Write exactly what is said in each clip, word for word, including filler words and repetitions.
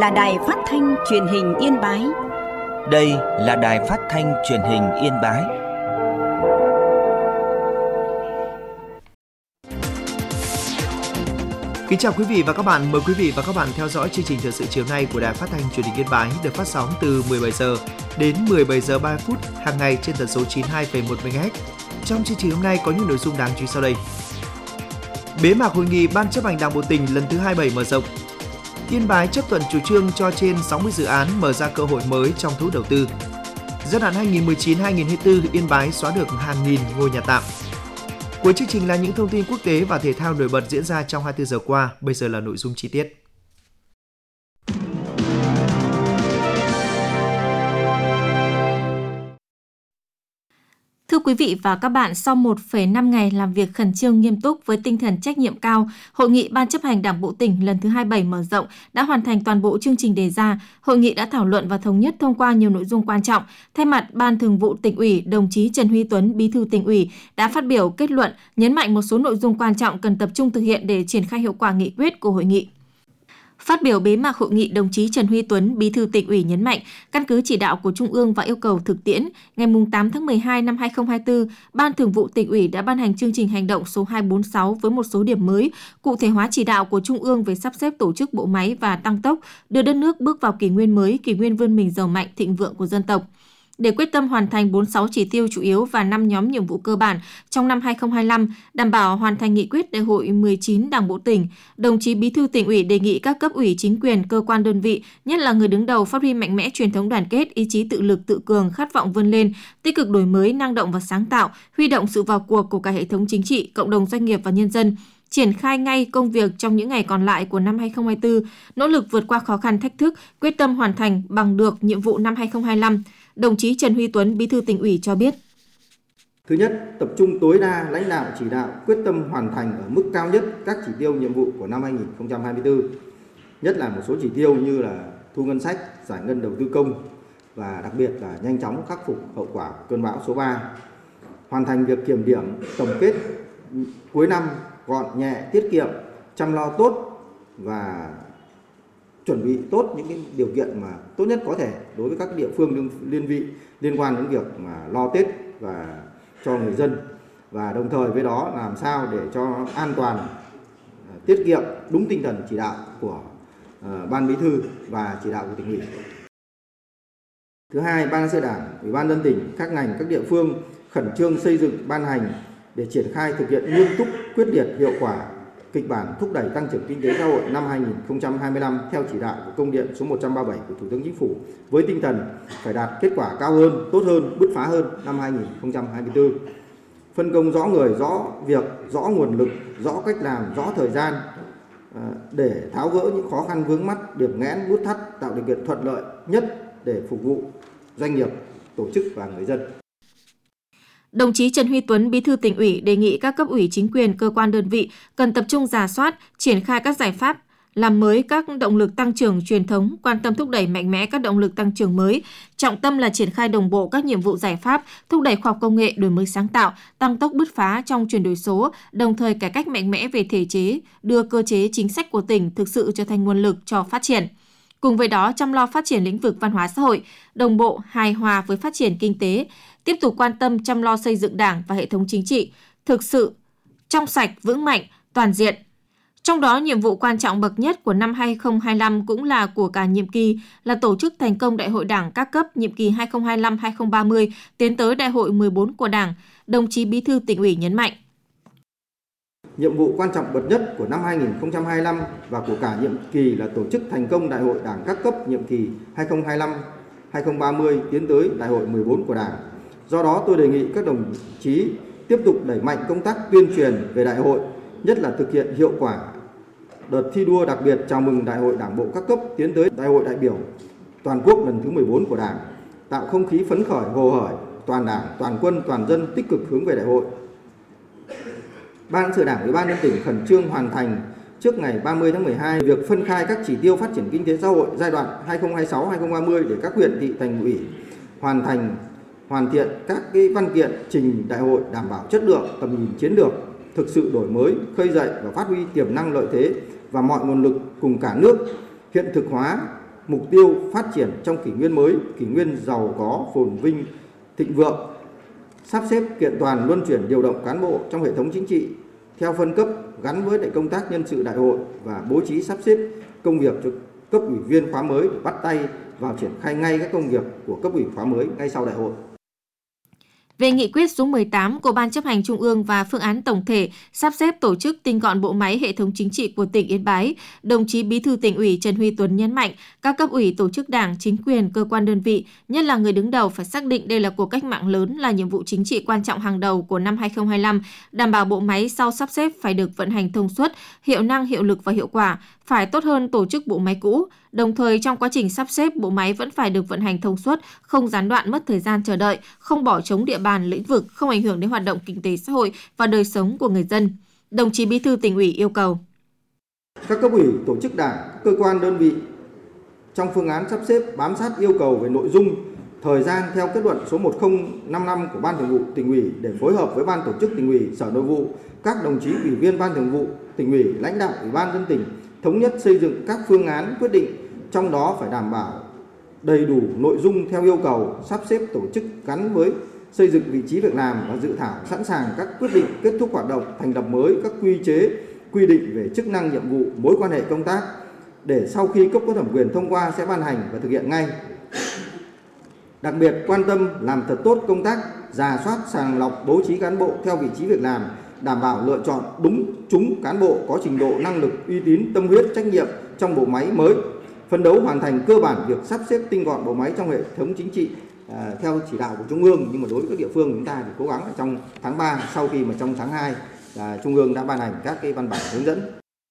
là đài phát thanh truyền hình Yên Bái. Đây là đài phát thanh truyền hình Yên Bái. Kính chào quý vị và các bạn, mời quý vị và các bạn theo dõi chương trình thời sự chiều nay của đài phát thanh truyền hình Yên Bái được phát sóng từ mười bảy giờ đến mười bảy giờ ba mươi phút hàng ngày trên tần số chín mươi hai phẩy một mê ga héc. Trong chương trình hôm nay có những nội dung đáng chú ý sau đây. Bế mạc hội nghị Ban chấp hành Đảng bộ tỉnh lần thứ hai mươi bảy mở rộng. Yên Bái chấp thuận chủ trương cho trên sáu mươi dự án mở ra cơ hội mới trong thu hút đầu tư. Giai đoạn hai nghìn không trăm mười chín đến hai nghìn không trăm hai mươi tư, Yên Bái xóa được hàng nghìn ngôi nhà tạm. Cuối chương trình là những thông tin quốc tế và thể thao nổi bật diễn ra trong hai mươi bốn giờ qua. Bây giờ là nội dung chi tiết. Thưa quý vị và các bạn, sau một phẩy năm ngày làm việc khẩn trương nghiêm túc với tinh thần trách nhiệm cao, Hội nghị Ban chấp hành Đảng bộ tỉnh lần thứ hai mươi bảy mở rộng đã hoàn thành toàn bộ chương trình đề ra. Hội nghị đã thảo luận và thống nhất thông qua nhiều nội dung quan trọng. Thay mặt Ban Thường vụ Tỉnh ủy, đồng chí Trần Huy Tuấn, Bí thư Tỉnh ủy đã phát biểu kết luận, nhấn mạnh một số nội dung quan trọng cần tập trung thực hiện để triển khai hiệu quả nghị quyết của hội nghị. Phát biểu bế mạc hội nghị, đồng chí Trần Huy Tuấn, Bí thư Tỉnh ủy nhấn mạnh, căn cứ chỉ đạo của Trung ương và yêu cầu thực tiễn, ngày tám tháng mười hai năm hai nghìn không trăm hai mươi tư, Ban Thường vụ Tỉnh ủy đã ban hành chương trình hành động số hai trăm bốn mươi sáu với một số điểm mới, cụ thể hóa chỉ đạo của Trung ương về sắp xếp tổ chức bộ máy và tăng tốc, đưa đất nước bước vào kỷ nguyên mới, kỷ nguyên vươn mình giàu mạnh, thịnh vượng của dân tộc. Để quyết tâm hoàn thành bốn mươi sáu chỉ tiêu chủ yếu và năm nhóm nhiệm vụ cơ bản trong năm hai nghìn không trăm hai mươi lăm, đảm bảo hoàn thành nghị quyết Đại hội mười chín Đảng bộ tỉnh, đồng chí Bí thư Tỉnh ủy đề nghị các cấp ủy chính quyền, cơ quan đơn vị, nhất là người đứng đầu phát huy mạnh mẽ truyền thống đoàn kết, ý chí tự lực tự cường, khát vọng vươn lên, tích cực đổi mới, năng động và sáng tạo, huy động sự vào cuộc của cả hệ thống chính trị, cộng đồng doanh nghiệp và nhân dân, triển khai ngay công việc trong những ngày còn lại của năm hai nghìn không trăm hai mươi tư, nỗ lực vượt qua khó khăn thách thức, quyết tâm hoàn thành bằng được nhiệm vụ năm hai nghìn không trăm hai mươi lăm. Đồng chí Trần Huy Tuấn, Bí thư Tỉnh ủy cho biết. Thứ nhất, tập trung tối đa lãnh đạo chỉ đạo quyết tâm hoàn thành ở mức cao nhất các chỉ tiêu nhiệm vụ của năm hai nghìn không trăm hai mươi tư, nhất là một số chỉ tiêu như là thu ngân sách, giải ngân đầu tư công và đặc biệt là nhanh chóng khắc phục hậu quả của cơn bão số ba. Hoàn thành việc kiểm điểm, tổng kết cuối năm gọn nhẹ, tiết kiệm, chăm lo tốt và chuẩn bị tốt những cái điều kiện mà tốt nhất có thể đối với các địa phương liên vị liên quan đến việc mà lo Tết và cho người dân, và đồng thời với đó làm sao để cho an toàn, tiết kiệm đúng tinh thần chỉ đạo của uh, Ban Bí thư và chỉ đạo của Tỉnh ủy. Thứ hai, Ban Cán sự Đảng, Ủy ban nhân dân tỉnh, các ngành, các địa phương khẩn trương xây dựng, ban hành để triển khai thực hiện nghiêm túc, quyết liệt, hiệu quả kịch bản thúc đẩy tăng trưởng kinh tế xã hội năm hai nghìn không trăm hai mươi lăm theo chỉ đạo của công điện số một trăm ba mươi bảy của Thủ tướng Chính phủ, với tinh thần phải đạt kết quả cao hơn, tốt hơn, bứt phá hơn năm hai nghìn không trăm hai mươi tư. Phân công rõ người, rõ việc, rõ nguồn lực, rõ cách làm, rõ thời gian để tháo gỡ những khó khăn vướng mắc, điểm nghẽn, nút thắt, tạo điều kiện thuận lợi nhất để phục vụ doanh nghiệp, tổ chức và người dân. Đồng chí Trần Huy Tuấn, Bí thư Tỉnh ủy đề nghị các cấp ủy chính quyền, cơ quan đơn vị cần tập trung rà soát, triển khai các giải pháp, làm mới các động lực tăng trưởng truyền thống, quan tâm thúc đẩy mạnh mẽ các động lực tăng trưởng mới, trọng tâm là triển khai đồng bộ các nhiệm vụ giải pháp, thúc đẩy khoa học công nghệ, đổi mới sáng tạo, tăng tốc bứt phá trong chuyển đổi số, đồng thời cải cách mạnh mẽ về thể chế, đưa cơ chế chính sách của tỉnh thực sự trở thành nguồn lực cho phát triển. Cùng với đó, chăm lo phát triển lĩnh vực văn hóa xã hội, đồng bộ, hài hòa với phát triển kinh tế, tiếp tục quan tâm chăm lo xây dựng Đảng và hệ thống chính trị, thực sự trong sạch, vững mạnh, toàn diện. Trong đó, nhiệm vụ quan trọng bậc nhất của năm hai nghìn không trăm hai mươi lăm cũng là của cả nhiệm kỳ là tổ chức thành công Đại hội Đảng các cấp nhiệm kỳ hai nghìn không trăm hai mươi lăm đến hai nghìn không trăm ba mươi, tiến tới Đại hội mười bốn của Đảng, đồng chí Bí thư Tỉnh ủy nhấn mạnh. Nhiệm vụ quan trọng bậc nhất của năm hai nghìn không trăm hai mươi lăm và của cả nhiệm kỳ là tổ chức thành công Đại hội Đảng các cấp nhiệm kỳ hai nghìn không trăm hai mươi lăm đến hai nghìn không trăm ba mươi, tiến tới Đại hội mười bốn của Đảng. Do đó, tôi đề nghị các đồng chí tiếp tục đẩy mạnh công tác tuyên truyền về đại hội, nhất là thực hiện hiệu quả đợt thi đua đặc biệt chào mừng Đại hội Đảng bộ các cấp tiến tới Đại hội đại biểu toàn quốc lần thứ mười bốn của Đảng, tạo không khí phấn khởi, hồ hởi, toàn Đảng, toàn quân, toàn dân tích cực hướng về đại hội. Ban Cán sự Đảng, Ủy ban nhân dân tỉnh khẩn trương hoàn thành trước ngày ba mươi tháng mười hai việc phân khai các chỉ tiêu phát triển kinh tế xã hội giai đoạn hai nghìn không trăm hai mươi sáu đến hai nghìn không trăm ba mươi để các huyện, thị, thành ủy hoàn thành hoàn thiện các cái văn kiện trình đại hội đảm bảo chất lượng, tầm nhìn chiến lược, thực sự đổi mới, khơi dậy và phát huy tiềm năng lợi thế và mọi nguồn lực cùng cả nước hiện thực hóa mục tiêu phát triển trong kỷ nguyên mới, kỷ nguyên giàu có, phồn vinh, thịnh vượng, sắp xếp kiện toàn luân chuyển điều động cán bộ trong hệ thống chính trị theo phân cấp gắn với lại công tác nhân sự đại hội và bố trí sắp xếp công việc cho cấp ủy viên khóa mới để bắt tay vào triển khai ngay các công việc của cấp ủy khóa mới ngay sau đại hội. Về nghị quyết số mười tám của Ban Chấp hành Trung ương và phương án tổng thể sắp xếp tổ chức tinh gọn bộ máy hệ thống chính trị của tỉnh Yên Bái, đồng chí Bí thư Tỉnh ủy Trần Huy Tuấn nhấn mạnh các cấp ủy, tổ chức đảng, chính quyền, cơ quan đơn vị, nhất là người đứng đầu phải xác định đây là cuộc cách mạng lớn, là nhiệm vụ chính trị quan trọng hàng đầu của năm hai không hai lăm, đảm bảo bộ máy sau sắp xếp phải được vận hành thông suốt, hiệu năng, hiệu lực và hiệu quả, phải tốt hơn tổ chức bộ máy cũ. Đồng thời trong quá trình sắp xếp, bộ máy vẫn phải được vận hành thông suốt, không gián đoạn mất thời gian chờ đợi, không bỏ trống địa bàn, lĩnh vực, không ảnh hưởng đến hoạt động kinh tế xã hội và đời sống của người dân. Đồng chí Bí thư Tỉnh ủy yêu cầu các cấp ủy, tổ chức đảng, cơ quan đơn vị trong phương án sắp xếp bám sát yêu cầu về nội dung, thời gian theo kết luận số một không năm năm của Ban Thường vụ Tỉnh ủy để phối hợp với Ban Tổ chức Tỉnh ủy, Sở Nội vụ, các đồng chí ủy viên Ban Thường vụ Tỉnh ủy, lãnh đạo Ủy ban nhân dân tỉnh thống nhất xây dựng các phương án quyết định, trong đó phải đảm bảo đầy đủ nội dung theo yêu cầu, sắp xếp tổ chức gắn với xây dựng vị trí việc làm và dự thảo sẵn sàng các quyết định kết thúc hoạt động, thành lập mới các quy chế, quy định về chức năng, nhiệm vụ, mối quan hệ công tác để sau khi cấp có thẩm quyền thông qua sẽ ban hành và thực hiện ngay. Đặc biệt quan tâm làm thật tốt công tác rà soát, sàng lọc, bố trí cán bộ theo vị trí việc làm, đảm bảo lựa chọn đúng trúng cán bộ có trình độ, năng lực, uy tín, tâm huyết, trách nhiệm trong bộ máy mới, phấn đấu hoàn thành cơ bản việc sắp xếp tinh gọn bộ máy trong hệ thống chính trị à, theo chỉ đạo của Trung ương. Nhưng mà đối với các địa phương chúng ta thì cố gắng trong tháng ba, sau khi mà trong tháng hai là Trung ương đã ban hành các cái văn bản hướng dẫn.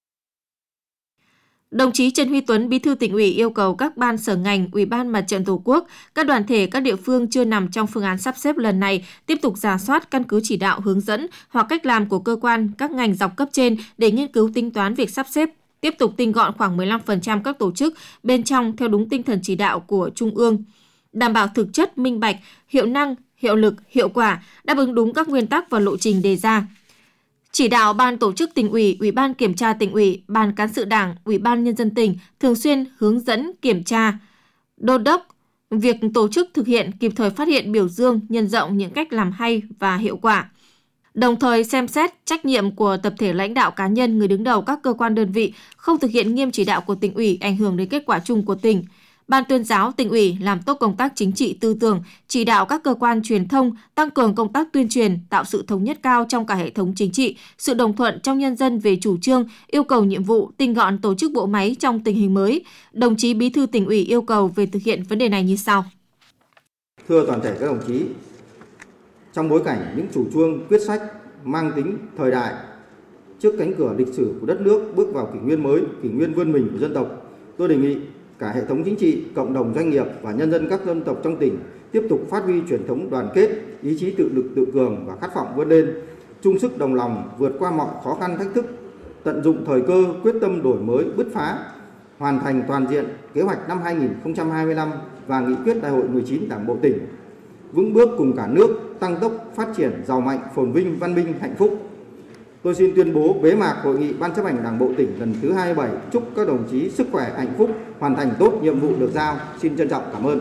Đồng chí Trần Huy Tuấn, Bí thư Tỉnh ủy yêu cầu các ban sở ngành, Ủy ban Mặt trận Tổ quốc, các đoàn thể, các địa phương chưa nằm trong phương án sắp xếp lần này tiếp tục rà soát, căn cứ chỉ đạo, hướng dẫn hoặc cách làm của cơ quan, các ngành dọc cấp trên để nghiên cứu tính toán việc sắp xếp, tiếp tục tinh gọn khoảng mười lăm phần trăm các tổ chức bên trong theo đúng tinh thần chỉ đạo của Trung ương, đảm bảo thực chất, minh bạch, hiệu năng, hiệu lực, hiệu quả, đáp ứng đúng các nguyên tắc và lộ trình đề ra. Chỉ đạo Ban Tổ chức Tỉnh ủy, Ủy ban Kiểm tra Tỉnh ủy, Ban Cán sự Đảng, Ủy ban Nhân dân tỉnh thường xuyên hướng dẫn, kiểm tra, đôn đốc việc tổ chức thực hiện, kịp thời phát hiện, biểu dương, nhân rộng những cách làm hay và hiệu quả. Đồng thời xem xét trách nhiệm của tập thể lãnh đạo, cá nhân, người đứng đầu các cơ quan đơn vị không thực hiện nghiêm chỉ đạo của Tỉnh ủy ảnh hưởng đến kết quả chung của tỉnh. Ban tuyên giáo Tỉnh ủy làm tốt công tác chính trị tư tưởng, chỉ đạo các cơ quan truyền thông tăng cường công tác tuyên truyền, tạo sự thống nhất cao trong cả hệ thống chính trị, sự đồng thuận trong nhân dân về chủ trương, yêu cầu nhiệm vụ, tinh gọn tổ chức bộ máy trong tình hình mới. Đồng chí Bí thư Tỉnh ủy yêu cầu về thực hiện vấn đề này như sau. Thưa toàn thể các đồng chí, trong bối cảnh những chủ trương, quyết sách mang tính thời đại, trước cánh cửa lịch sử của đất nước bước vào kỷ nguyên mới, kỷ nguyên vươn mình của dân tộc, tôi đề nghị cả hệ thống chính trị, cộng đồng doanh nghiệp và nhân dân các dân tộc trong tỉnh tiếp tục phát huy truyền thống đoàn kết, ý chí tự lực tự cường và khát vọng vươn lên, chung sức đồng lòng vượt qua mọi khó khăn thách thức, tận dụng thời cơ, quyết tâm đổi mới, bứt phá, hoàn thành toàn diện kế hoạch năm hai không hai lăm và nghị quyết đại hội mười chín Đảng bộ tỉnh, vững bước cùng cả nước tăng tốc phát triển giàu mạnh, phồn vinh, văn minh, hạnh phúc. Tôi xin tuyên bố bế mạc hội nghị Ban chấp hành Đảng bộ tỉnh lần thứ hai mươi bảy. Chúc các đồng chí sức khỏe, hạnh phúc, hoàn thành tốt nhiệm vụ được giao. Xin trân trọng cảm ơn.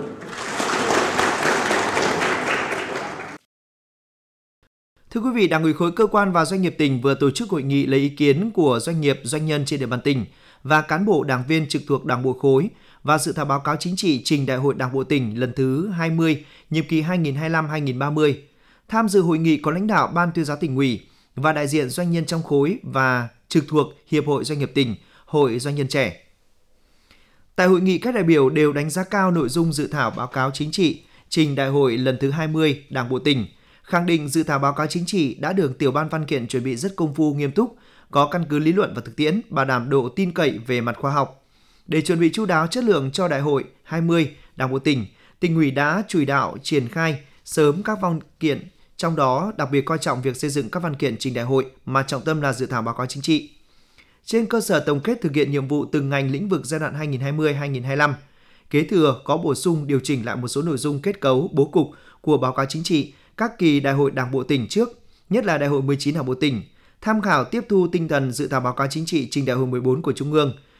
Thưa quý vị, Đảng ủy khối cơ quan và doanh nghiệp tỉnh vừa tổ chức hội nghị lấy ý kiến của doanh nghiệp, doanh nhân trên địa bàn tỉnh và cán bộ đảng viên trực thuộc Đảng bộ khối và dự thảo báo cáo chính trị trình Đại hội Đảng bộ tỉnh lần thứ hai mươi, nhiệm kỳ hai nghìn không trăm hai mươi lăm đến hai nghìn không trăm ba mươi. Tham dự hội nghị có lãnh đạo Ban tuyên giáo Tỉnh ủy và đại diện doanh nhân trong khối và trực thuộc Hiệp hội Doanh nghiệp tỉnh, Hội Doanh nhân trẻ. Tại hội nghị, các đại biểu đều đánh giá cao nội dung dự thảo báo cáo chính trị trình Đại hội lần thứ hai mươi Đảng bộ tỉnh, khẳng định dự thảo báo cáo chính trị đã được tiểu ban văn kiện chuẩn bị rất công phu, nghiêm túc, có căn cứ lý luận và thực tiễn, bảo đảm độ tin cậy về mặt khoa học. Để chuẩn bị chu đáo chất lượng cho Đại hội hai mươi Đảng bộ tỉnh, Tỉnh ủy đã chỉ đạo triển khai sớm các văn kiện, trong đó đặc biệt coi trọng việc xây dựng các văn kiện trình đại hội mà trọng tâm là dự thảo báo cáo chính trị. Trên cơ sở tổng kết thực hiện nhiệm vụ từng ngành lĩnh vực giai đoạn hai nghìn không trăm hai mươi đến hai nghìn không trăm hai mươi lăm, kế thừa có bổ sung điều chỉnh lại một số nội dung kết cấu, bố cục của báo cáo chính trị các kỳ đại hội Đảng bộ tỉnh trước, nhất là đại hội mười chín Đảng bộ tỉnh, tham khảo tiếp thu tinh thần dự thảo báo cáo chính trị trình đại hội mười bốn của Trung ương,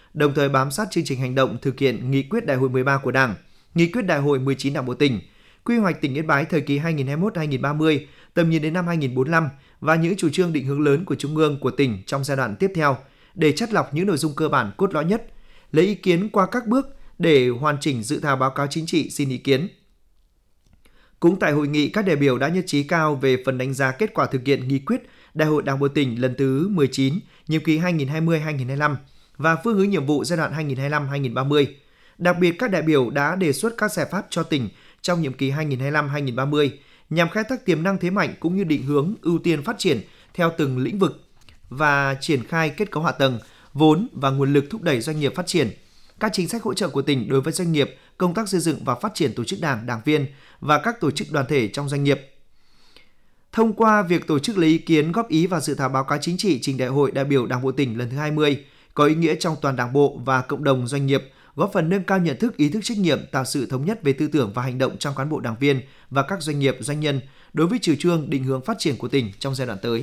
đồng thời bám sát chương trình hành động thực hiện nghị quyết Đại hội mười ba của Đảng, nghị quyết Đại hội mười chín Đảng bộ tỉnh, quy hoạch tỉnh Yên Bái thời kỳ hai nghìn không trăm hai mươi mốt đến hai nghìn không trăm ba mươi, tầm nhìn đến năm hai nghìn không trăm bốn mươi lăm và những chủ trương định hướng lớn của Trung ương của tỉnh trong giai đoạn tiếp theo để chắt lọc những nội dung cơ bản cốt lõi nhất, lấy ý kiến qua các bước để hoàn chỉnh dự thảo báo cáo chính trị xin ý kiến. Cũng tại hội nghị, các đại biểu đã nhất trí cao về phần đánh giá kết quả thực hiện nghị quyết Đại hội Đảng bộ tỉnh lần thứ mười chín, nhiệm kỳ hai nghìn không trăm hai mươi đến hai nghìn không trăm hai mươi lăm và phương hướng nhiệm vụ giai đoạn hai nghìn không trăm hai mươi lăm đến hai nghìn không trăm ba mươi. Đặc biệt, các đại biểu đã đề xuất các giải pháp cho tỉnh trong nhiệm kỳ hai nghìn không trăm hai mươi lăm đến hai nghìn không trăm ba mươi nhằm khai thác tiềm năng thế mạnh cũng như định hướng ưu tiên phát triển theo từng lĩnh vực và triển khai kết cấu hạ tầng, vốn và nguồn lực thúc đẩy doanh nghiệp phát triển. Các chính sách hỗ trợ của tỉnh đối với doanh nghiệp, công tác xây dựng và phát triển tổ chức đảng, đảng viên và các tổ chức đoàn thể trong doanh nghiệp. Thông qua việc tổ chức lấy ý kiến góp ý vào dự thảo báo cáo chính trị trình Đại hội đại biểu Đảng bộ tỉnh lần thứ hai mươi, có ý nghĩa trong toàn Đảng bộ và cộng đồng doanh nghiệp, góp phần nâng cao nhận thức, ý thức trách nhiệm, tạo sự thống nhất về tư tưởng và hành động trong cán bộ đảng viên và các doanh nghiệp, doanh nhân đối với chủ trương định hướng phát triển của tỉnh trong giai đoạn tới.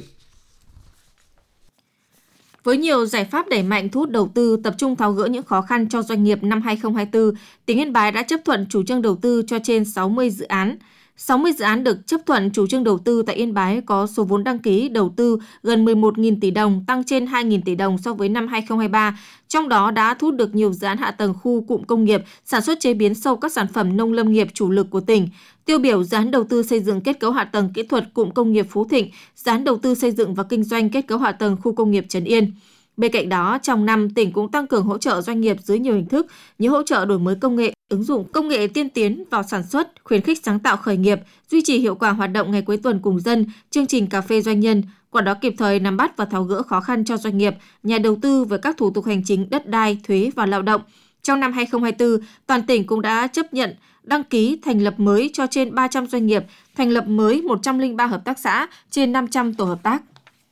Với nhiều giải pháp đẩy mạnh thu hút đầu tư, tập trung tháo gỡ những khó khăn cho doanh nghiệp năm hai nghìn không trăm hai mươi tư, tỉnh Yên Bái đã chấp thuận chủ trương đầu tư cho trên sáu mươi dự án. sáu mươi dự án được chấp thuận chủ trương đầu tư tại Yên Bái có số vốn đăng ký đầu tư gần mười một nghìn tỷ đồng, tăng trên hai nghìn tỷ đồng so với năm hai nghìn không trăm hai mươi ba. Trong đó đã thu hút được nhiều dự án hạ tầng khu cụm công nghiệp, sản xuất chế biến sâu các sản phẩm nông lâm nghiệp chủ lực của tỉnh. Tiêu biểu dự án đầu tư xây dựng kết cấu hạ tầng kỹ thuật cụm công nghiệp Phú Thịnh, dự án đầu tư xây dựng và kinh doanh kết cấu hạ tầng khu công nghiệp Trấn Yên. Bên cạnh đó, trong năm, tỉnh cũng tăng cường hỗ trợ doanh nghiệp dưới nhiều hình thức như hỗ trợ đổi mới công nghệ, ứng dụng công nghệ tiên tiến vào sản xuất, khuyến khích sáng tạo khởi nghiệp, duy trì hiệu quả hoạt động ngày cuối tuần cùng dân, chương trình cà phê doanh nhân, qua đó kịp thời nắm bắt và tháo gỡ khó khăn cho doanh nghiệp, nhà đầu tư với các thủ tục hành chính, đất đai, thuế và lao động. Trong năm hai nghìn không trăm hai mươi tư, toàn tỉnh cũng đã chấp nhận đăng ký thành lập mới cho trên ba trăm doanh nghiệp, thành lập mới một trăm lẻ ba hợp tác xã, trên năm trăm tổ hợp tác.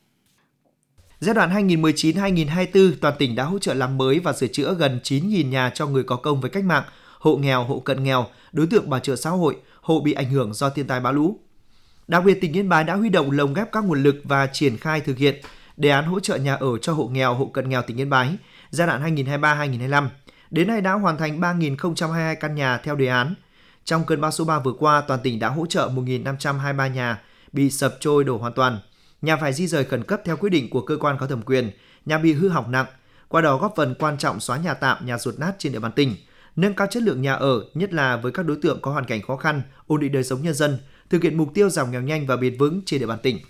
Giai đoạn hai nghìn không trăm mười chín đến hai nghìn không trăm hai mươi tư, toàn tỉnh đã hỗ trợ làm mới và sửa chữa gần chín nghìn nhà cho người có công với cách mạng, hộ nghèo, hộ cận nghèo, đối tượng bảo trợ xã hội, hộ bị ảnh hưởng do thiên tai bão lũ. Đặc biệt, tỉnh Yên Bái đã huy động lồng ghép các nguồn lực và triển khai thực hiện đề án hỗ trợ nhà ở cho hộ nghèo, hộ cận nghèo tỉnh Yên Bái giai đoạn hai nghìn không trăm hai mươi ba đến hai nghìn không trăm hai mươi lăm. Đến nay đã hoàn thành ba nghìn không trăm hai mươi hai căn nhà theo đề án. Trong cơn bão số ba vừa qua, toàn tỉnh đã hỗ trợ một nghìn năm trăm hai mươi ba nhà bị sập trôi đổ hoàn toàn, nhà phải di rời khẩn cấp theo quyết định của cơ quan có thẩm quyền, nhà bị hư hỏng nặng, qua đó góp phần quan trọng xóa nhà tạm, nhà dột nát trên địa bàn tỉnh, nâng cao chất lượng nhà ở, nhất là với các đối tượng có hoàn cảnh khó khăn, ổn định đời sống nhân dân, thực hiện mục tiêu giảm nghèo nhanh và bền vững trên địa bàn tỉnh.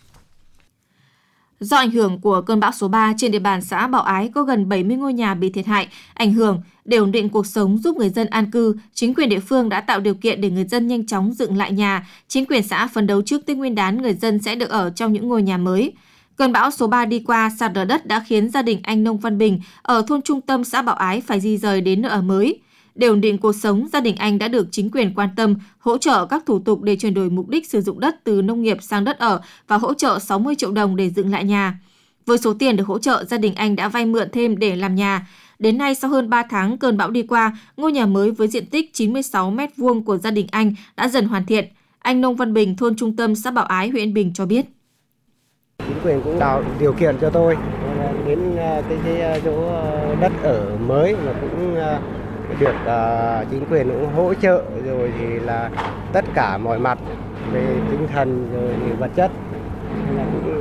Do ảnh hưởng của cơn bão số ba, trên địa bàn xã Bảo Ái có gần bảy mươi ngôi nhà bị thiệt hại, ảnh hưởng. Để ổn định cuộc sống giúp người dân an cư, chính quyền địa phương đã tạo điều kiện để người dân nhanh chóng dựng lại nhà. Chính quyền xã phấn đấu trước Tết Nguyên đán người dân sẽ được ở trong những ngôi nhà mới. Cơn bão số ba đi qua, sạt lở đất đã khiến gia đình anh Nông Văn Bình ở thôn trung tâm xã Bảo Ái phải di rời đến nơi ở mới. Để ổn định cuộc sống, gia đình anh đã được chính quyền quan tâm, hỗ trợ các thủ tục để chuyển đổi mục đích sử dụng đất từ nông nghiệp sang đất ở và hỗ trợ sáu mươi triệu đồng để dựng lại nhà. Với số tiền được hỗ trợ, gia đình anh đã vay mượn thêm để làm nhà. Đến nay, sau hơn ba tháng cơn bão đi qua, ngôi nhà mới với diện tích chín mươi sáu mét vuông của gia đình anh đã dần hoàn thiện. Anh Nông Văn Bình, thôn trung tâm xã Bảo Ái, huyện Yên Bình cho biết. Chính quyền cũng tạo điều kiện cho tôi đến cái, cái chỗ đất ở mới mà cũng được uh, chính quyền cũng hỗ trợ, rồi thì là tất cả mọi mặt về tinh thần rồi thì vật chất, nên là cũng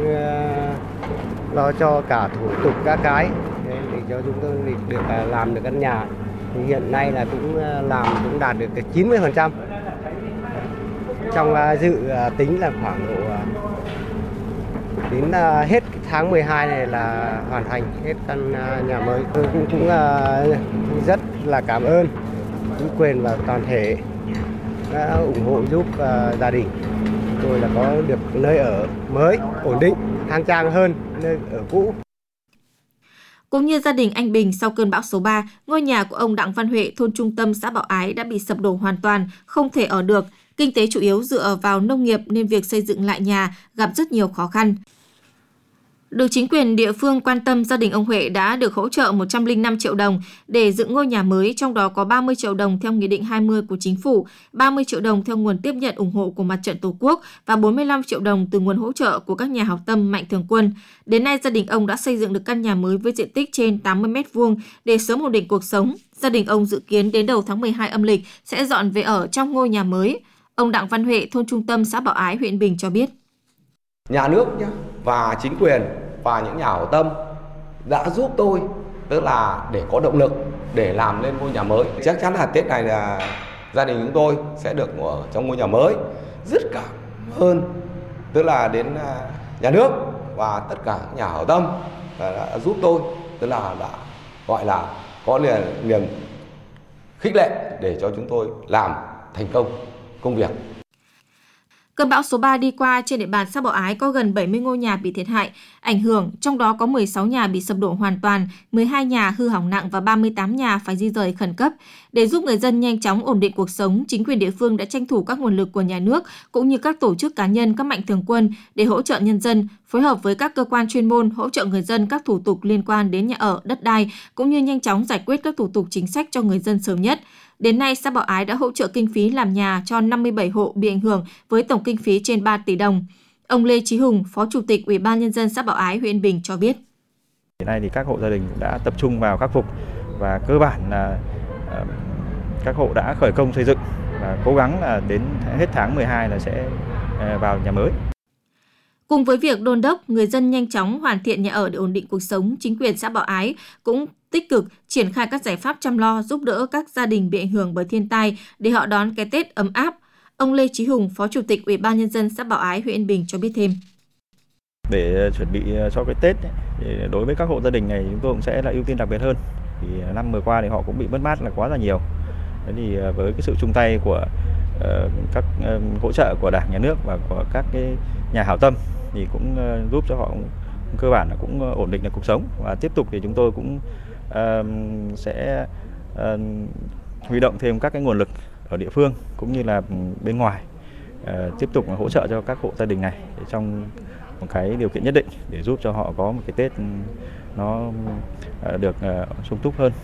uh, lo cho cả thủ tục các cái để cho chúng tôi được uh, làm được căn nhà. Thì hiện nay là cũng uh, làm cũng đạt được chín mươi phần trăm. Trong uh, dự uh, tính là khoảng độ uh, đến uh, hết tháng mười hai này là hoàn thành hết căn uh, nhà mới. Tôi cũng, cũng uh, rất là cảm ơn chính quyền và toàn thể đã ủng hộ giúp uh, gia đình tôi là có được nơi ở mới ổn định, khang trang hơn nơi ở cũ. Cũng như gia đình anh Bình, sau cơn bão số ba, ngôi nhà của ông Đặng Văn Huệ, thôn trung tâm xã Bảo Ái đã bị sập đổ hoàn toàn, không thể ở được. Kinh tế chủ yếu dựa vào nông nghiệp nên việc xây dựng lại nhà gặp rất nhiều khó khăn. Được chính quyền địa phương quan tâm, gia đình ông Huệ đã được hỗ trợ một trăm lẻ năm triệu đồng để dựng ngôi nhà mới, trong đó có ba mươi triệu đồng theo Nghị định hai mươi của Chính phủ, ba mươi triệu đồng theo nguồn tiếp nhận ủng hộ của Mặt trận Tổ quốc và bốn mươi lăm triệu đồng từ nguồn hỗ trợ của các nhà hảo tâm Mạnh Thường Quân. Đến nay, gia đình ông đã xây dựng được căn nhà mới với diện tích trên tám mươi mét vuông để sớm ổn định cuộc sống. Gia đình ông dự kiến đến đầu tháng mười hai âm lịch sẽ dọn về ở trong ngôi nhà mới. Ông Đặng Văn Huệ, thôn Trung Tâm, xã Bảo Ái, huyện Bình cho biết. Nhà nước nhá, và chính quyền và những nhà hảo tâm đã giúp tôi, tức là để có động lực để làm lên ngôi nhà mới. Chắc chắn là Tết này là gia đình chúng tôi sẽ được ở trong ngôi nhà mới. Rất cảm ơn tức là đến nhà nước và tất cả những nhà hảo tâm đã giúp tôi, tức là đã gọi là có niềm khích lệ để cho chúng tôi làm thành công công việc. Cơn bão số ba đi qua, trên địa bàn xã Bảo Ái có gần bảy mươi ngôi nhà bị thiệt hại, ảnh hưởng, trong đó có mười sáu nhà bị sập đổ hoàn toàn, mười hai nhà hư hỏng nặng và ba mươi tám nhà phải di rời khẩn cấp. Để giúp người dân nhanh chóng ổn định cuộc sống, chính quyền địa phương đã tranh thủ các nguồn lực của nhà nước cũng như các tổ chức cá nhân, các mạnh thường quân để hỗ trợ nhân dân, phối hợp với các cơ quan chuyên môn hỗ trợ người dân các thủ tục liên quan đến nhà ở, đất đai cũng như nhanh chóng giải quyết các thủ tục chính sách cho người dân sớm nhất. Đến nay, xã Bảo Ái đã hỗ trợ kinh phí làm nhà cho năm mươi bảy hộ bị ảnh hưởng với tổng kinh phí trên ba tỷ đồng. Ông Lê Chí Hùng, Phó Chủ tịch Ủy ban Nhân dân xã Bảo Ái, huyện Bình cho biết. Hiện nay thì các hộ gia đình đã tập trung vào khắc phục và cơ bản là các hộ đã khởi công xây dựng và cố gắng là đến hết tháng mười hai là sẽ vào nhà mới. Cùng với việc đôn đốc người dân nhanh chóng hoàn thiện nhà ở để ổn định cuộc sống, chính quyền xã Bảo Ái cũng tích cực triển khai các giải pháp chăm lo giúp đỡ các gia đình bị ảnh hưởng bởi thiên tai để họ đón cái Tết ấm áp. Ông Lê Chí Hùng, Phó Chủ tịch Ủy ban Nhân dân xã Bảo Ái, huyện Bình cho biết thêm. Để chuẩn bị cho cái Tết, thì đối với các hộ gia đình này chúng tôi cũng sẽ là ưu tiên đặc biệt hơn. Thì năm vừa qua thì họ cũng bị mất mát là quá là nhiều. Thế thì với cái sự chung tay của uh, các uh, hỗ trợ của Đảng, Nhà nước và của các cái nhà hảo tâm thì cũng uh, giúp cho họ cũng, cơ bản là cũng ổn định được cuộc sống. Và tiếp tục thì chúng tôi cũng uh, sẽ uh, huy động thêm các cái nguồn lực ở địa phương cũng như là bên ngoài uh, tiếp tục hỗ trợ cho các hộ gia đình này để trong một cái điều kiện nhất định để giúp cho họ có một cái Tết nó uh, được uh, sung túc hơn.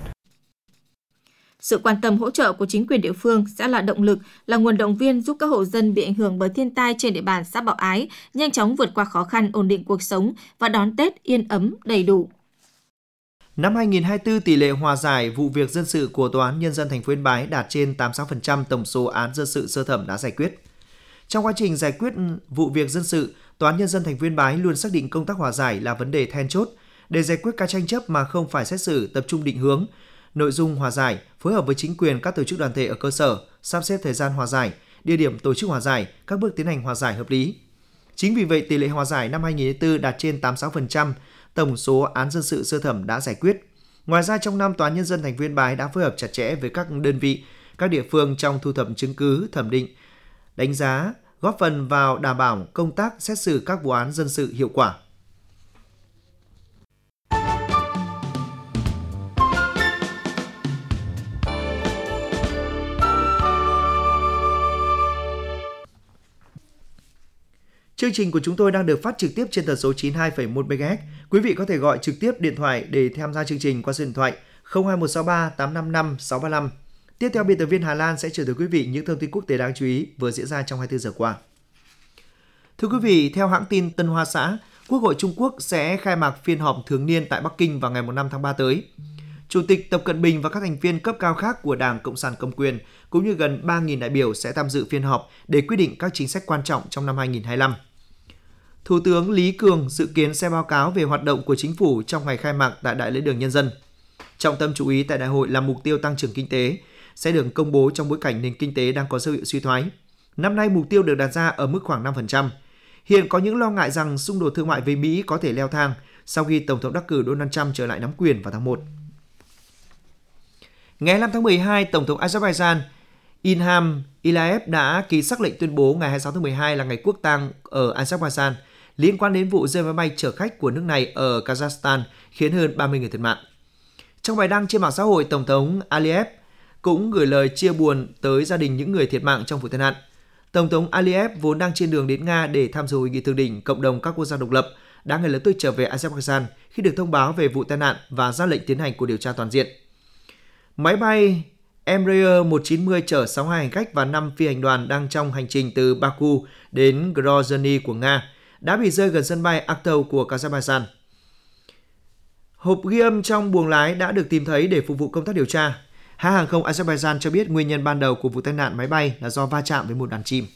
Sự quan tâm hỗ trợ của chính quyền địa phương sẽ là động lực, là nguồn động viên giúp các hộ dân bị ảnh hưởng bởi thiên tai trên địa bàn xã Bảo Ái nhanh chóng vượt qua khó khăn, ổn định cuộc sống và đón Tết yên ấm đầy đủ. Năm hai nghìn không trăm hai mươi tư, tỷ lệ hòa giải vụ việc dân sự của Tòa án Nhân dân thành phố Yên Bái đạt trên tám mươi sáu phần trăm tổng số án dân sự sơ thẩm đã giải quyết. Trong quá trình giải quyết vụ việc dân sự, Tòa án Nhân dân thành phố Yên Bái luôn xác định công tác hòa giải là vấn đề then chốt để giải quyết các tranh chấp mà không phải xét xử, tập trung định hướng nội dung hòa giải, phối hợp với chính quyền, các tổ chức đoàn thể ở cơ sở, sắp xếp thời gian hòa giải, địa điểm tổ chức hòa giải, các bước tiến hành hòa giải hợp lý. Chính vì vậy, tỷ lệ hòa giải năm hai nghìn không trăm hai mươi tư đạt trên tám mươi sáu phần trăm tổng số án dân sự sơ thẩm đã giải quyết. Ngoài ra, trong năm, Tòa án Nhân dân thành phố Yên Bái đã phối hợp chặt chẽ với các đơn vị, các địa phương trong thu thập chứng cứ, thẩm định, đánh giá, góp phần vào đảm bảo công tác xét xử các vụ án dân sự hiệu quả. Chương trình của chúng tôi đang được phát trực tiếp trên tần số chín mươi hai phẩy một mê ga héc. Quý vị có thể gọi trực tiếp điện thoại để tham gia chương trình qua số điện thoại không hai một sáu ba tám năm năm sáu ba năm. Tiếp theo, biên tập viên Hà Lan sẽ chuyển tới quý vị những thông tin quốc tế đáng chú ý vừa diễn ra trong hai mươi tư giờ qua. Thưa quý vị, theo hãng tin Tân Hoa Xã, Quốc hội Trung Quốc sẽ khai mạc phiên họp thường niên tại Bắc Kinh vào ngày năm tháng ba tới. Chủ tịch Tập Cận Bình và các thành viên cấp cao khác của Đảng Cộng sản Cầm quyền cũng như gần ba nghìn đại biểu sẽ tham dự phiên họp để quyết định các chính sách quan trọng trong năm hai nghìn không trăm hai mươi lăm. Thủ tướng Lý Cường dự kiến sẽ báo cáo về hoạt động của chính phủ trong ngày khai mạc tại Đại lễ đường Nhân dân. Trọng tâm chú ý tại đại hội là mục tiêu tăng trưởng kinh tế sẽ được công bố trong bối cảnh nền kinh tế đang có dấu hiệu suy thoái. Năm nay, mục tiêu được đặt ra ở mức khoảng năm phần trăm. Hiện có những lo ngại rằng xung đột thương mại với Mỹ có thể leo thang sau khi Tổng thống đắc cử Donald Trump trở lại nắm quyền vào tháng một. Ngày năm tháng mười hai, Tổng thống Azerbaijan Ilham Aliyev đã ký sắc lệnh tuyên bố ngày hai mươi sáu tháng mười hai là ngày quốc tang ở Azerbaijan liên quan đến vụ rơi máy bay chở khách của nước này ở Kazakhstan khiến hơn ba mươi người thiệt mạng. Trong bài đăng trên mạng xã hội, Tổng thống Aliyev cũng gửi lời chia buồn tới gia đình những người thiệt mạng trong vụ tai nạn. Tổng thống Aliyev vốn đang trên đường đến Nga để tham dự hội nghị thượng đỉnh cộng đồng các quốc gia độc lập đã ngay lập tức trở về Azerbaijan khi được thông báo về vụ tai nạn và ra lệnh tiến hành cuộc điều tra toàn diện. Máy bay Embraer một chín không chở sáu mươi hai hành khách và năm phi hành đoàn đang trong hành trình từ Baku đến Grozny của Nga đã bị rơi gần sân bay Aktau của Kazakhstan. Hộp ghi âm trong buồng lái đã được tìm thấy để phục vụ công tác điều tra. Hãng hàng không Azerbaijan cho biết nguyên nhân ban đầu của vụ tai nạn máy bay là do va chạm với một đàn chim.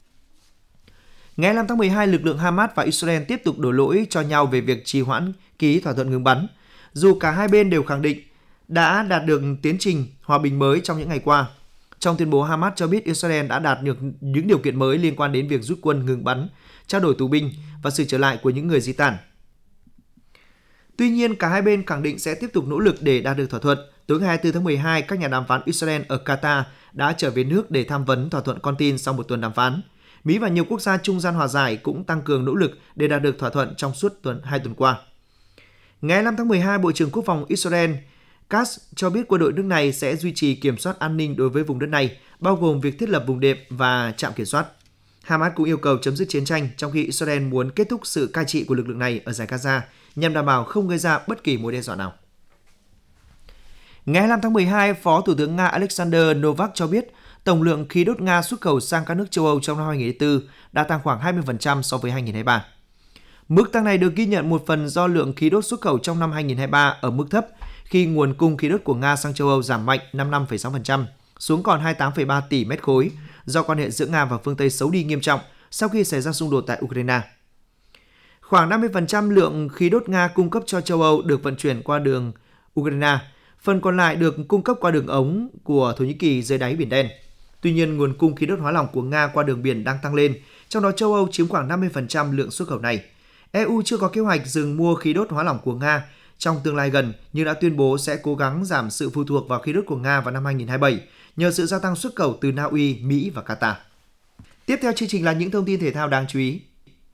Ngày năm tháng mười hai, lực lượng Hamas và Israel tiếp tục đổ lỗi cho nhau về việc trì hoãn ký thỏa thuận ngừng bắn, dù cả hai bên đều khẳng định đã đạt được tiến trình hòa bình mới trong những ngày qua. Trong tuyên bố, Hamas cho biết Israel đã đạt được những điều kiện mới liên quan đến việc rút quân ngừng bắn, trao đổi tù binh và sự trở lại của những người di tản. Tuy nhiên, cả hai bên khẳng định sẽ tiếp tục nỗ lực để đạt được thỏa thuận. Tối ngày hai mươi tư tháng mười hai, các nhà đàm phán Israel ở Qatar đã trở về nước để tham vấn thỏa thuận con tin sau một tuần đàm phán. Mỹ và nhiều quốc gia trung gian hòa giải cũng tăng cường nỗ lực để đạt được thỏa thuận trong suốt tuần hai tuần qua. Ngày năm tháng mười hai, Bộ trưởng Quốc phòng Israel Katz cho biết quân đội nước này sẽ duy trì kiểm soát an ninh đối với vùng đất này, bao gồm việc thiết lập vùng đệm và trạm kiểm soát. Hamas cũng yêu cầu chấm dứt chiến tranh, trong khi Israel muốn kết thúc sự cai trị của lực lượng này ở giải Gaza nhằm đảm bảo không gây ra bất kỳ mối đe dọa nào. Ngày hai mươi lăm tháng mười hai, Phó Thủ tướng Nga Alexander Novak cho biết tổng lượng khí đốt Nga xuất khẩu sang các nước châu Âu trong năm hai nghìn không trăm hai mươi tư đã tăng khoảng hai mươi phần trăm so với hai nghìn không trăm hai mươi ba. Mức tăng này được ghi nhận một phần do lượng khí đốt xuất khẩu trong năm hai nghìn không trăm hai mươi ba ở mức thấp, khi nguồn cung khí đốt của Nga sang châu Âu giảm mạnh năm mươi lăm phẩy sáu phần trăm, xuống còn hai mươi tám phẩy ba tỷ mét khối, do quan hệ giữa Nga và phương Tây xấu đi nghiêm trọng sau khi xảy ra xung đột tại Ukraine. Khoảng năm mươi phần trăm lượng khí đốt Nga cung cấp cho châu Âu được vận chuyển qua đường Ukraine, phần còn lại được cung cấp qua đường ống của Thổ Nhĩ Kỳ dưới đáy Biển Đen. Tuy nhiên, nguồn cung khí đốt hóa lỏng của Nga qua đường biển đang tăng lên, trong đó châu Âu chiếm khoảng năm mươi phần trăm lượng xuất khẩu này. e u chưa có kế hoạch dừng mua khí đốt hóa lỏng của Nga trong tương lai gần, nhưng đã tuyên bố sẽ cố gắng giảm sự phụ thuộc vào khí đốt của Nga vào năm hai nghìn không trăm hai mươi bảy nhờ sự gia tăng xuất khẩu từ Na Uy, Mỹ và Qatar. Tiếp theo chương trình là những thông tin thể thao đáng chú ý.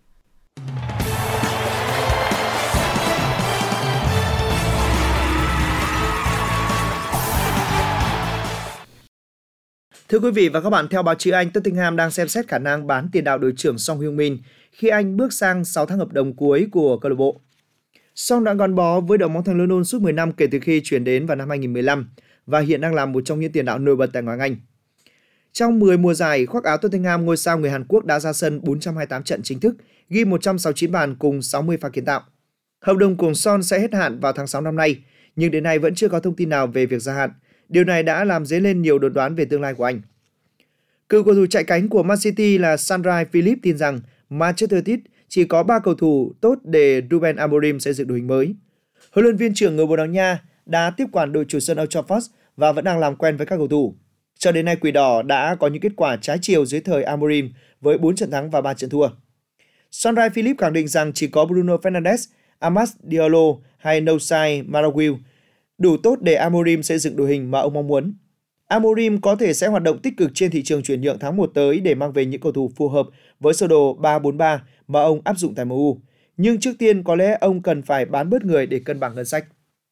Thưa quý vị và các bạn, theo báo chí Anh, Tottenham đang xem xét khả năng bán tiền đạo đội trưởng Son Heung-min khi anh bước sang sáu tháng hợp đồng cuối của câu lạc bộ. Son đã gắn bó với đội bóng thành London suốt mười năm kể từ khi chuyển đến vào năm hai nghìn không trăm mười lăm và hiện đang là một trong những tiền đạo nổi bật tại ngoại hạng Anh. Trong mười mùa giải khoác áo Tottenham, ngôi sao người Hàn Quốc đã ra sân bốn trăm hai mươi tám trận chính thức, ghi một trăm sáu mươi chín bàn cùng sáu mươi pha kiến tạo. Hợp đồng của Son sẽ hết hạn vào tháng sáu năm nay, nhưng đến nay vẫn chưa có thông tin nào về việc gia hạn. Điều này đã làm dấy lên nhiều đồn đoán về tương lai của anh. Cựu cầu thủ chạy cánh của Man City là Sandra Phillips tin rằng Manchester United chỉ có ba cầu thủ tốt để Ruben Amorim xây dựng đội hình mới. Huấn luyện viên trưởng người Bồ Đào Nha đã tiếp quản đội chủ sân Old Trafford và vẫn đang làm quen với các cầu thủ. Cho đến nay, Quỷ Đỏ đã có những kết quả trái chiều dưới thời Amorim với bốn trận thắng và ba trận thua. Sandra Phillips khẳng định rằng chỉ có Bruno Fernandes, Amad Diallo hay Nosai Marouane đủ tốt để Amorim xây dựng đội hình mà ông mong muốn. Amorim có thể sẽ hoạt động tích cực trên thị trường chuyển nhượng tháng một tới để mang về những cầu thủ phù hợp với sơ đồ ba bốn ba mà ông áp dụng tại em u. Nhưng trước tiên có lẽ ông cần phải bán bớt người để cân bằng ngân sách.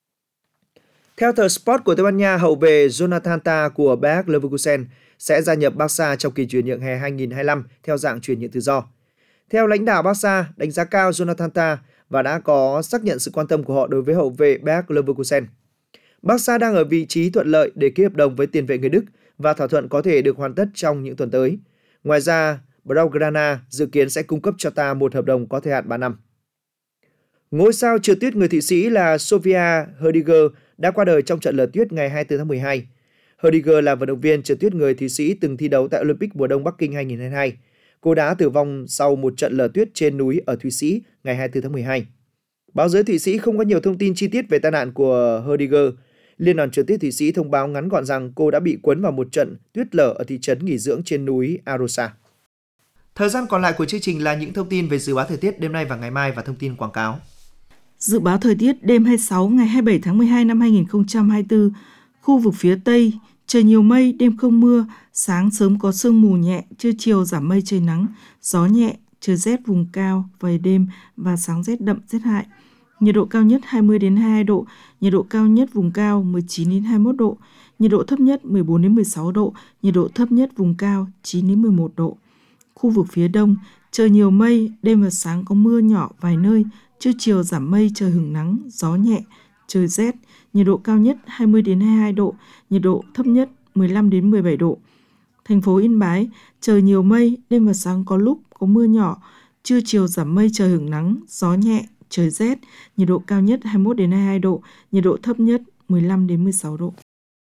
Theo tờ Sport của Tây Ban Nha, hậu vệ Jonathan Tah của Bayer Leverkusen sẽ gia nhập Barca trong kỳ chuyển nhượng hè hai nghìn không trăm hai mươi lăm theo dạng chuyển nhượng tự do. Theo lãnh đạo Barca, đánh giá cao Jonathan Tah và đã có xác nhận sự quan tâm của họ đối với hậu vệ Bayer Leverkusen. Barca đang ở vị trí thuận lợi để ký hợp đồng với tiền vệ người Đức và thỏa thuận có thể được hoàn tất trong những tuần tới. Ngoài ra, Blaugrana dự kiến sẽ cung cấp cho ta một hợp đồng có thời hạn ba năm. Ngôi sao trượt tuyết người Thụy Sĩ là Sofia Herdiger đã qua đời trong trận lở tuyết ngày hai mươi tư tháng mười hai. Herdiger là vận động viên trượt tuyết người Thụy Sĩ từng thi đấu tại Olympic mùa đông Bắc Kinh hai nghìn không trăm hai mươi hai. Cô đã tử vong sau một trận lở tuyết trên núi ở Thụy Sĩ ngày hai mươi tư tháng mười hai. Báo giới Thụy Sĩ không có nhiều thông tin chi tiết về tai nạn của Herdiger. Liên đoàn trượt tuyết Thụy Sĩ thông báo ngắn gọn rằng cô đã bị cuốn vào một trận tuyết lở ở thị trấn nghỉ dưỡng trên núi Arosa. Thời gian còn lại của chương trình là những thông tin về dự báo thời tiết đêm nay và ngày mai và thông tin quảng cáo. Dự báo thời tiết đêm hai mươi sáu ngày hai mươi bảy tháng mười hai năm hai nghìn không trăm hai mươi tư, khu vực phía Tây trời nhiều mây, đêm không mưa, sáng sớm có sương mù nhẹ, trưa chiều giảm mây trời nắng, gió nhẹ, trời rét vùng cao về đêm và sáng rét đậm rét hại. Nhiệt độ cao nhất hai mươi đến hai mươi hai độ, nhiệt độ cao nhất vùng cao mười chín đến hai mươi mốt độ, nhiệt độ thấp nhất mười bốn đến mười sáu độ, nhiệt độ thấp nhất vùng cao chín đến mười một độ. Khu vực phía Đông, trời nhiều mây, đêm và sáng có mưa nhỏ vài nơi, trưa chiều giảm mây, trời hửng nắng, gió nhẹ, trời rét, nhiệt độ cao nhất hai mươi đến hai mươi hai độ, nhiệt độ thấp nhất mười lăm đến mười bảy độ. Thành phố Yên Bái, trời nhiều mây, đêm và sáng có lúc có mưa nhỏ, trưa chiều giảm mây, trời hửng nắng, gió nhẹ, trời rét, nhiệt độ cao nhất hai mươi mốt đến hai mươi hai độ, nhiệt độ thấp nhất mười lăm đến mười sáu độ.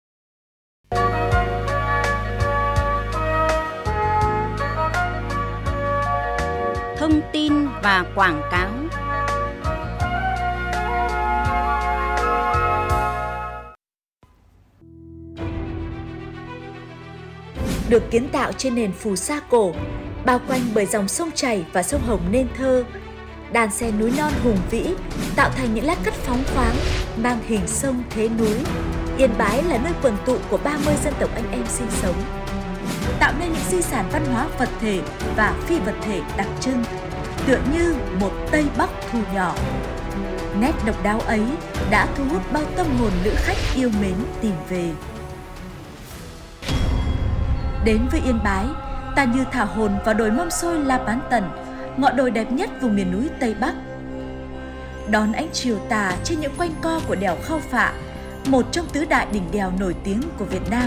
Thông tin và quảng cáo. Được kiến tạo trên nền phù sa cổ, bao quanh bởi dòng sông chảy và sông Hồng nên thơ, đàn sen núi non hùng vĩ tạo thành những lát cắt phóng khoáng mang hình sông thế núi. Yên Bái là nơi quần tụ của ba mươi dân tộc anh em sinh sống, tạo nên những di sản văn hóa vật thể và phi vật thể đặc trưng, tựa như một Tây Bắc thu nhỏ. Nét độc đáo ấy đã thu hút bao tâm hồn lữ khách yêu mến tìm về. Đến với Yên Bái, ta như thả hồn vào đồi mâm xôi La Bán Tần, ngọn đồi đẹp nhất vùng miền núi Tây Bắc. Đón ánh chiều tà trên những quanh co của đèo Khao Phạ, một trong tứ đại đỉnh đèo nổi tiếng của Việt Nam.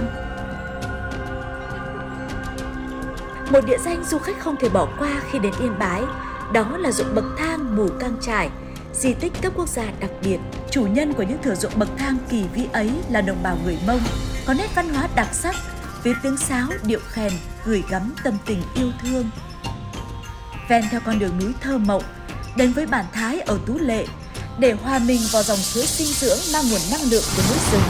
Một địa danh du khách không thể bỏ qua khi đến Yên Bái, đó là ruộng bậc thang Mù Cang Chải, di tích cấp quốc gia đặc biệt. Chủ nhân của những thửa ruộng bậc thang kỳ vĩ ấy là đồng bào người Mông, có nét văn hóa đặc sắc, với tiếng sáo, điệu khèn, gửi gắm tâm tình yêu thương. Ven theo con đường núi thơ mộng, đến với bản Thái ở Tú Lệ, để hòa mình vào dòng suối sinh dưỡng mang nguồn năng lượng của núi rừng.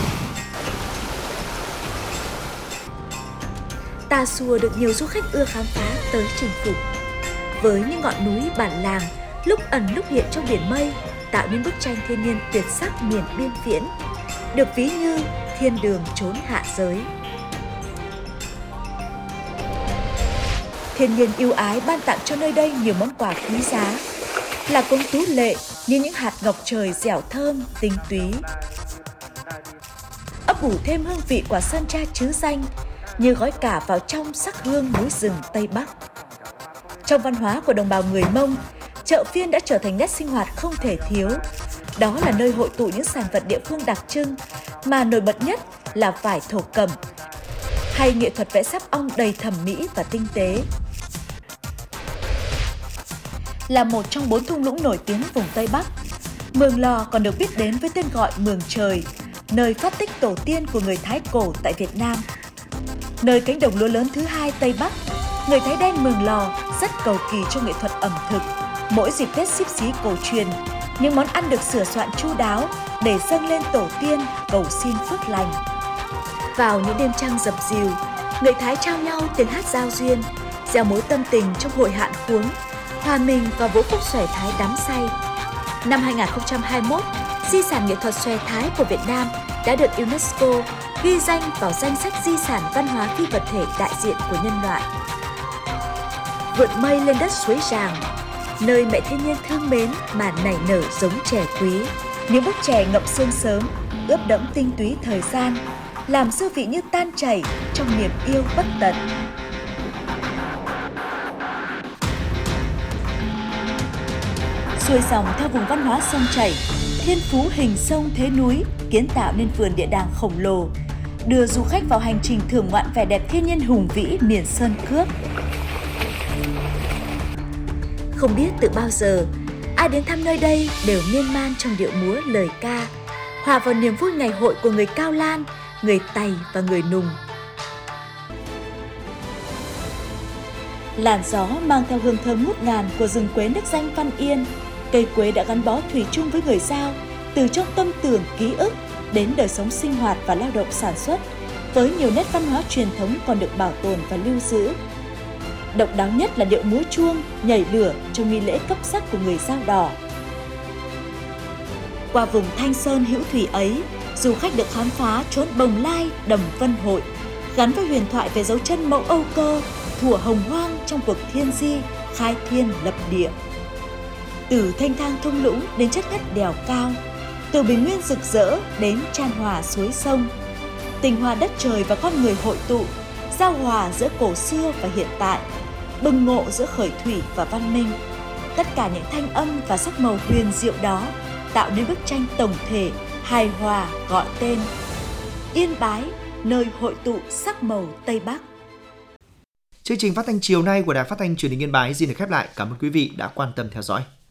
Tà Xùa được nhiều du khách ưa khám phá tới chinh phục. Với những ngọn núi bản làng, lúc ẩn lúc hiện trong biển mây, tạo nên bức tranh thiên nhiên tuyệt sắc miền biên viễn, được ví như thiên đường chốn hạ giới. Thiên nhiên ưu ái ban tặng cho nơi đây nhiều món quà quý giá, là cống Tú Lệ như những hạt ngọc trời dẻo thơm, tinh túy. Ấp ủ thêm hương vị quả sơn tra trứ danh, như gói cả vào trong sắc hương núi rừng Tây Bắc. Trong văn hóa của đồng bào người Mông, chợ phiên đã trở thành nét sinh hoạt không thể thiếu. Đó là nơi hội tụ những sản vật địa phương đặc trưng, mà nổi bật nhất là vải thổ cẩm, hay nghệ thuật vẽ sáp ong đầy thẩm mỹ và tinh tế. Là một trong bốn thung lũng nổi tiếng vùng Tây Bắc, Mường Lò còn được biết đến với tên gọi Mường Trời, nơi phát tích tổ tiên của người Thái cổ tại Việt Nam. Nơi cánh đồng lúa lớn thứ hai Tây Bắc, người Thái đen Mường Lò rất cầu kỳ trong nghệ thuật ẩm thực. Mỗi dịp Tết Xíp Xí cổ truyền, những món ăn được sửa soạn chu đáo để dâng lên tổ tiên cầu xin phước lành. Vào những đêm trăng dập dìu, người Thái trao nhau tiếng hát giao duyên, gieo mối tâm tình trong hội hạn khuống, hòa mình vào vũ khúc xòe Thái đắm say. Năm hai nghìn không trăm hai mươi mốt, di sản nghệ thuật xòe Thái của Việt Nam đã được UNESCO ghi danh vào danh sách di sản văn hóa phi vật thể đại diện của nhân loại. Vượt mây lên đất suối Ràng, nơi mẹ thiên nhiên thương mến mà nảy nở giống chè quý. Những bức chè ngậm sương sớm, ướp đẫm tinh túy thời gian, làm dư vị như tan chảy trong niềm yêu bất tận. Xuôi dòng theo vùng văn hóa sông chảy, thiên phú hình sông thế núi kiến tạo nên vườn địa đàng khổng lồ, đưa du khách vào hành trình thưởng ngoạn vẻ đẹp thiên nhiên hùng vĩ miền sơn cước. Không biết từ bao giờ, ai đến thăm nơi đây đều miên man trong điệu múa lời ca, hòa vào niềm vui ngày hội của người Cao Lan, người Tày và người Nùng. Làn gió mang theo hương thơm ngút ngàn của rừng quế nước danh Văn Yên. Cây quế đã gắn bó thủy chung với người Dao, từ trong tâm tưởng ký ức đến đời sống sinh hoạt và lao động sản xuất, với nhiều nét văn hóa truyền thống còn được bảo tồn và lưu giữ. Độc đáo nhất là điệu múa chuông, nhảy lửa trong nghi lễ cấp sắc của người Dao Đỏ. Qua vùng Thanh Sơn hữu thủy ấy, du khách được khám phá chốn Bồng Lai, Đầm Vân Hội, gắn với huyền thoại về dấu chân mẫu Âu Cơ, thủa hồng hoang trong cuộc thiên di, khai thiên lập địa. Từ thanh thang thung lũng đến chất ngất đèo cao, từ bình nguyên rực rỡ đến chan hòa suối sông, tình hòa đất trời và con người hội tụ, giao hòa giữa cổ xưa và hiện tại, bừng ngộ giữa khởi thủy và văn minh. Tất cả những thanh âm và sắc màu huyền diệu đó tạo nên bức tranh tổng thể, hài hòa gọi tên Yên Bái, nơi hội tụ sắc màu Tây Bắc. Chương trình phát thanh chiều nay của Đài Phát thanh Truyền hình Yên Bái xin được khép lại. Cảm ơn quý vị đã quan tâm theo dõi.